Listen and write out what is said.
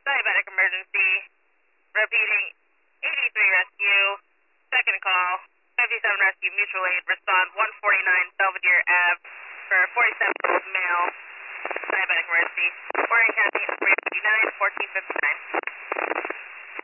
Diabetic emergency. Repeating, 83 rescue. Second call. 57 rescue mutual aid. Respond 149 Belvedere Ave for a 47-year-old male. Diabetic emergency. Orange County 359 1459.